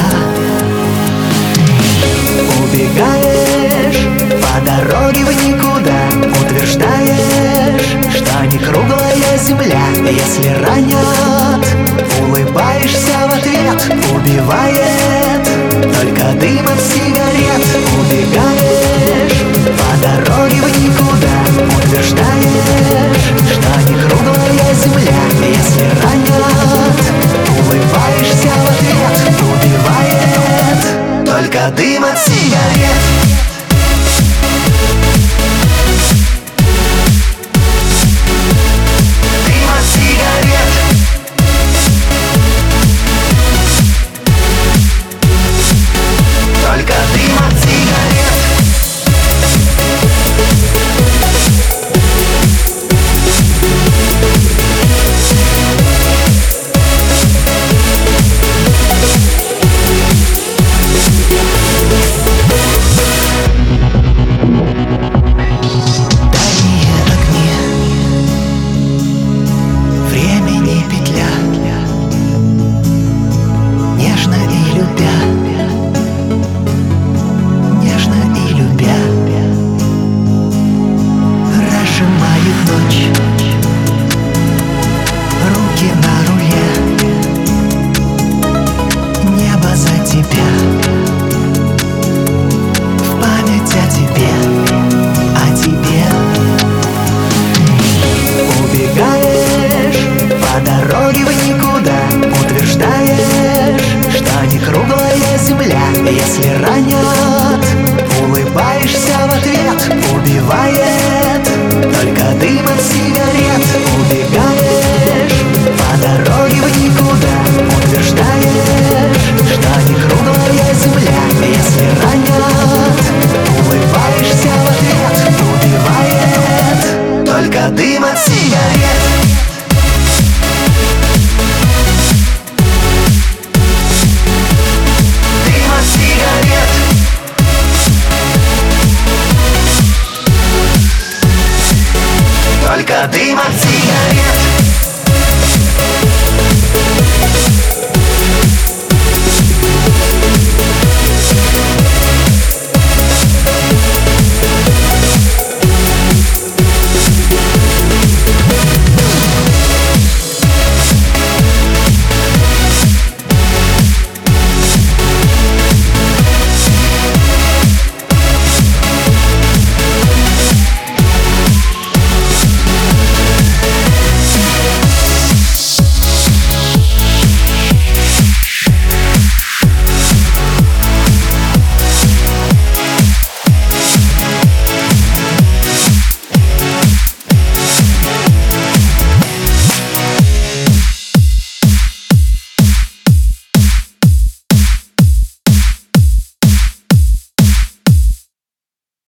Убегаешь по дороге в никуда, утверждаешь, что не круглая земля. Если ранят, улыбаешься в ответ. Убивает только дым от сигарет. Убегаешь по дороге в никуда, утверждаешь, что не круглая земля. Если ранят, улыбаешься в ответ. Убивает только дым от сигарет. Руки на руле, небо за тебя, в память о тебе, о тебе. Убегаешь по дороге в никуда, утверждаешь, что не круглая земля. Если ранят, улыбаешься в ответ. Убиваешь